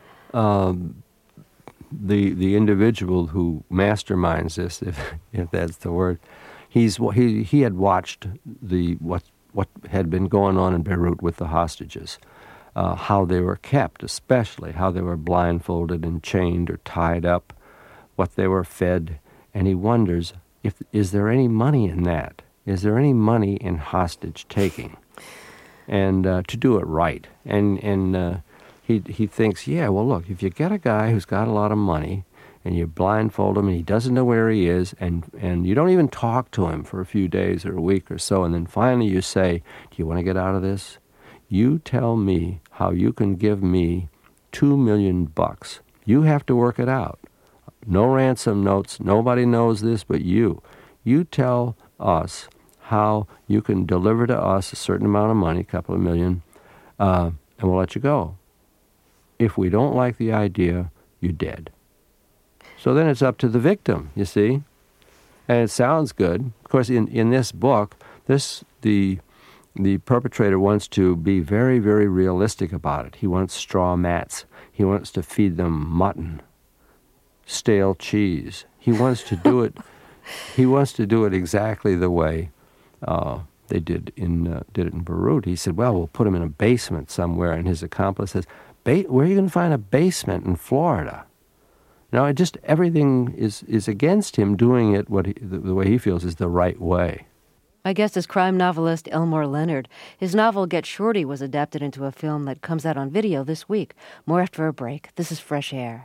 The individual who masterminds this, if that's the word, he had watched what had been going on in Beirut with the hostages, how they were kept, especially how they were blindfolded and chained or tied up, what they were fed, and he wonders, is there any money in that? Is there any money in hostage taking? And to do it right. And he thinks, yeah, well, look, if you get a guy who's got a lot of money and you blindfold him and he doesn't know where he is and you don't even talk to him for a few days or a week or so, and then finally you say, do you want to get out of this? You tell me how you can give me $2 million. You have to work it out. No ransom notes. Nobody knows this but you. You tell us how you can deliver to us a certain amount of money, a couple of million, and we'll let you go. If we don't like the idea, you're dead. So then it's up to the victim, you see? And it sounds good. Of course, in this book, the perpetrator wants to be very, very realistic about it. He wants straw mats. He wants to feed them mutton, stale cheese. He wants to do it. He wants to do it exactly the way they did it in Beirut. He said, "Well, we'll put him in a basement somewhere." And his accomplice says, "Where are you going to find a basement in Florida?" Now, everything is against him doing it the way he feels is the right way. My guest is crime novelist Elmore Leonard. His novel Get Shorty was adapted into a film that comes out on video this week. More after a break. This is Fresh Air.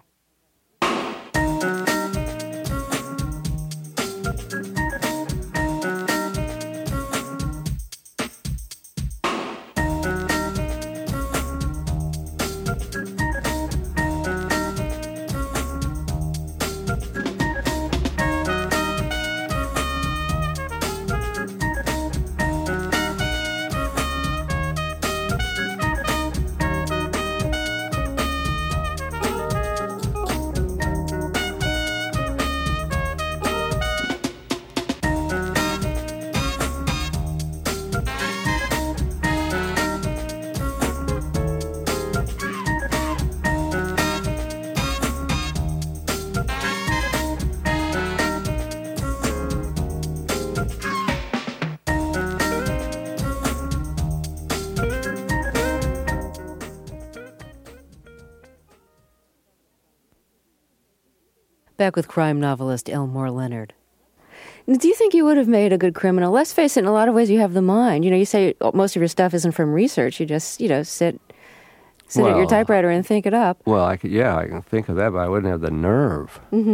Back with crime novelist Elmore Leonard. Do you think you would have made a good criminal? Let's face it, in a lot of ways you have the mind. You say most of your stuff isn't from research. You just, sit at your typewriter and think it up. Well, I can think of that, but I wouldn't have the nerve. Mm-hmm.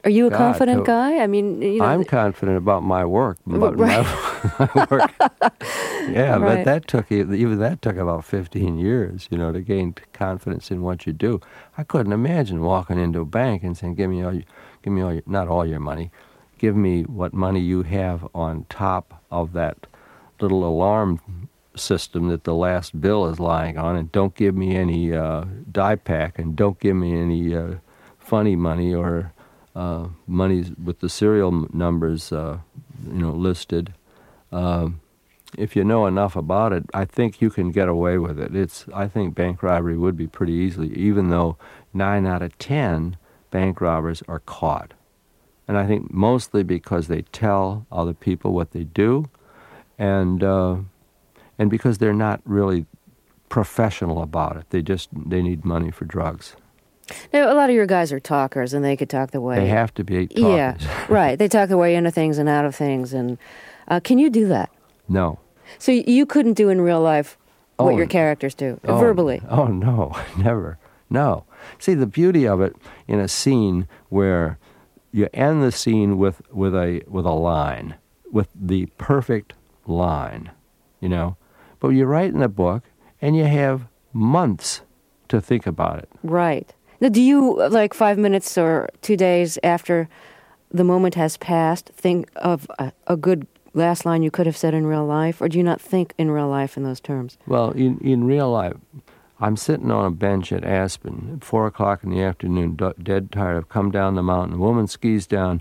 Are you a confident guy? I mean, you know, I'm confident about my work. About my work. Yeah, right. but that took about 15 years, you know, to gain confidence in what you do. I couldn't imagine walking into a bank and saying, give me all your, not all your money, give me what money you have on top of that little alarm system that the last bill is lying on, and don't give me any die pack, and don't give me any funny money or money with the serial numbers, listed. If you know enough about it, I think you can get away with it. I think bank robbery would be pretty easily, even though 9 out of 10 bank robbers are caught. And I think mostly because they tell other people what they do, and because they're not really professional about it. They need money for drugs. Now, a lot of your guys are talkers, and they could talk the way... They have to be talkers. Yeah, right. They talk their way into things and out of things. And can you do that? No. So you couldn't do in real life what your characters do, verbally? Oh, no, never. No. See, the beauty of it in a scene where you end the scene with a line, with the perfect line, you know. But you write in a book, and you have months to think about it. Right. Now, do you, like 5 minutes or 2 days after the moment has passed, think of a good last line you could have said in real life, or do you not think in real life in those terms? Well, in real life, I'm sitting on a bench at Aspen at 4 o'clock in the afternoon, dead tired. I've come down the mountain. A woman skis down,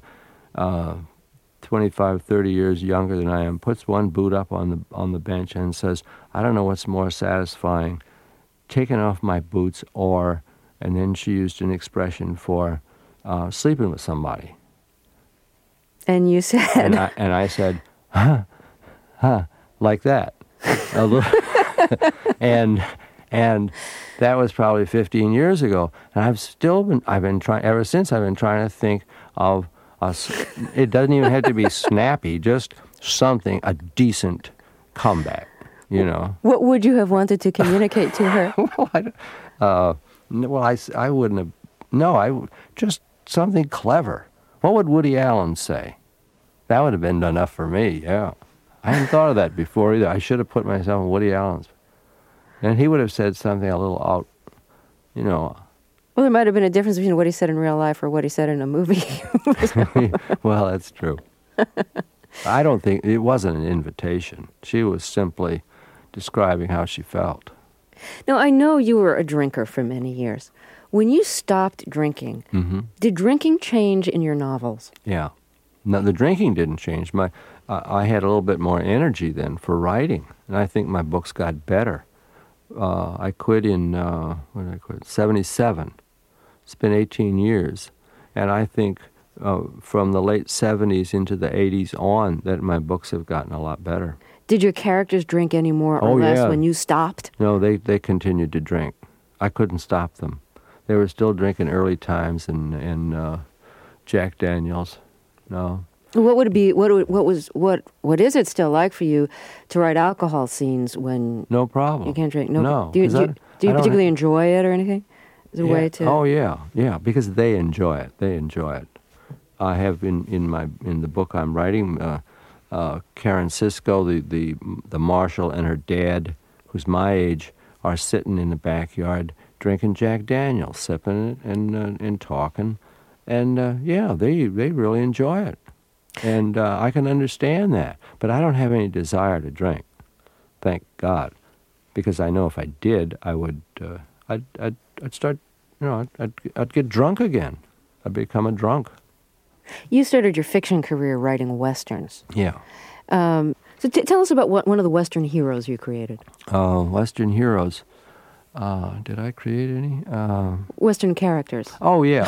25, 30 years younger than I am, puts one boot up on the bench and says, I don't know what's more satisfying, taking off my boots and then she used an expression for sleeping with somebody. And you said... And I said, like that. A little and that was probably 15 years ago. And I've been trying, ever since I've been trying to think of it doesn't even have to be snappy, just something, a decent comeback, you know. What would you have wanted to communicate to her? I wouldn't have, just something clever. What would Woody Allen say? That would have been enough for me, yeah. I hadn't thought of that before either. I should have put myself in Woody Allen's. And he would have said something a little out, you know. Well, there might have been a difference between what he said in real life or what he said in a movie. Well, that's true. I don't think, it wasn't an invitation. She was simply describing how she felt. Now, I know you were a drinker for many years. When you stopped drinking, did drinking change in your novels? Yeah. No, the drinking didn't change. I had a little bit more energy then for writing, and I think my books got better. I quit in, when did I quit? 1977. It's been 18 years. And I think from the late 70s into the 80s on that my books have gotten a lot better. Did your characters drink any more or less when you stopped? No, they continued to drink. I couldn't stop them. They were still drinking Early Times and Jack Daniels. No. What would it be? What is it still like for you to write alcohol scenes when no problem you can't drink? No. Do you particularly enjoy it or anything? Is it a way to? Oh yeah, because they enjoy it. They enjoy it. I have in the book I'm writing, Karen Sisko, the marshal, and her dad, who's my age, are sitting in the backyard drinking Jack Daniels, sipping it and talking, and they really enjoy it. And I can understand that, but I don't have any desire to drink, thank God, because I know if I did, I would, I'd start, I'd get drunk again. I'd become a drunk. You started your fiction career writing westerns. Yeah. So tell us about one of the Western heroes you created. Western heroes. Did I create any? Western characters. Oh, yeah.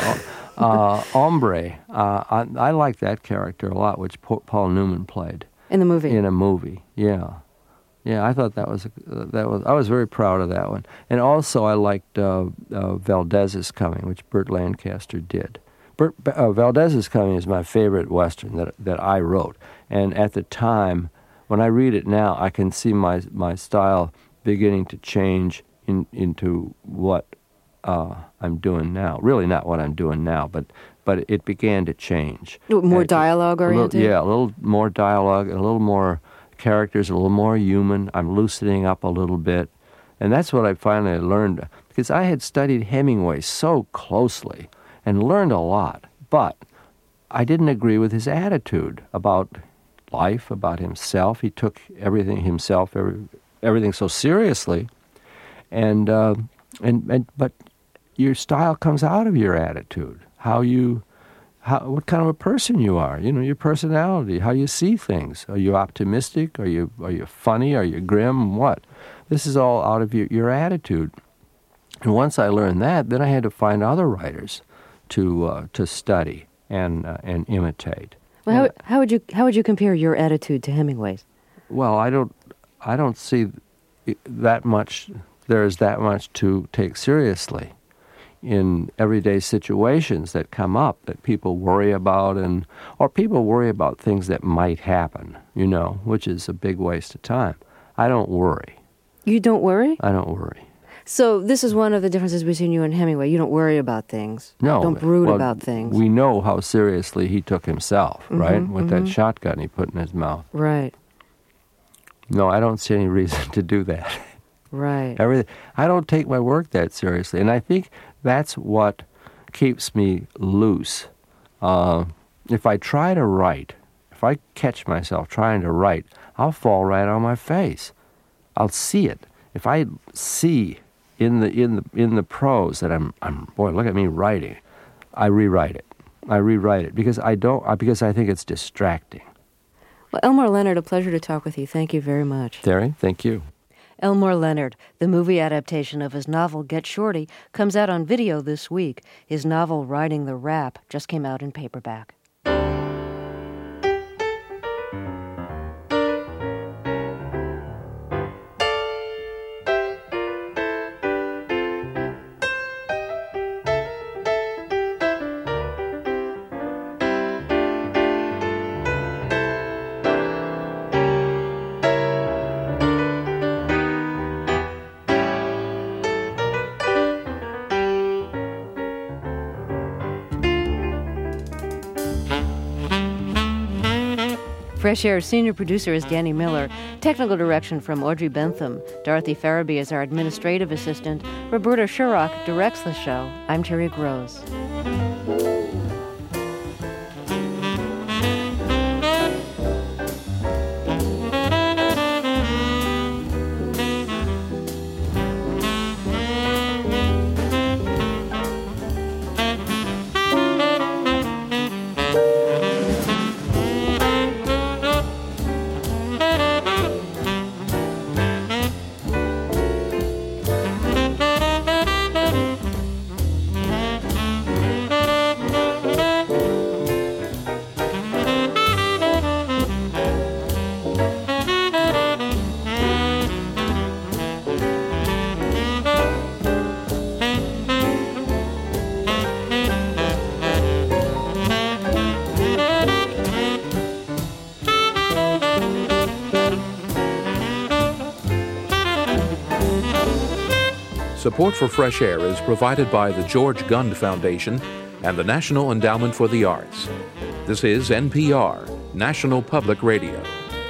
Hombre. I like that character a lot, which Paul Newman played. In the movie? In a movie, yeah. Yeah, I thought that was I was very proud of that one. And also I liked Valdez is Coming, which Burt Lancaster did. Valdez is Coming is my favorite Western that I wrote. And at the time, when I read it now, I can see my style beginning to change into what I'm doing now. Really not what I'm doing now, but it began to change. More dialogue oriented? A little more dialogue, a little more characters, a little more human. I'm loosening up a little bit. And that's what I finally learned, because I had studied Hemingway so closely and learned a lot, but I didn't agree with his attitude about life, about himself. He took everything everything so seriously, but your style comes out of your attitude. What kind of a person you are, your personality, how you see things. Are you optimistic? Are you funny? Are you grim? What? This is all out of your attitude. And once I learned that, then I had to find other writers to study and imitate. Well, how would you compare your attitude to Hemingway's? Well, I don't see that much. There is that much to take seriously in everyday situations that come up that people worry about, or people worry about things that might happen, which is a big waste of time. I don't worry. You don't worry? I don't worry. So this is one of the differences between you and Hemingway. You don't worry about things. No. Don't brood about things. We know how seriously he took himself, right? With that shotgun he put in his mouth. Right. No, I don't see any reason to do that. Right. I don't take my work that seriously, and I think that's what keeps me loose. If I try to write, if I catch myself trying to write, I'll fall right on my face. I'll see it. If I see in the prose that I'm boy, look at me writing, I rewrite it because I think it's distracting. Well, Elmore Leonard, a pleasure to talk with you. Thank you very much. Terry, thank you. Elmore Leonard, the movie adaptation of his novel Get Shorty, comes out on video this week. His novel Riding the Rap just came out in paperback. Fresh Air's senior producer is Danny Miller. Technical direction from Audrey Bentham. Dorothy Farabee is our administrative assistant. Roberta Sherrock directs the show. I'm Terry Gross. Support for Fresh Air is provided by the George Gund Foundation and the National Endowment for the Arts. This is NPR, National Public Radio.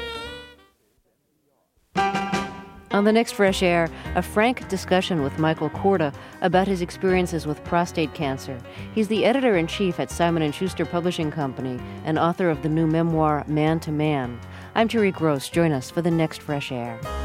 On the next Fresh Air, a frank discussion with Michael Korda about his experiences with prostate cancer. He's the editor-in-chief at Simon & Schuster Publishing Company and author of the new memoir, Man to Man. I'm Terry Gross. Join us for the next Fresh Air.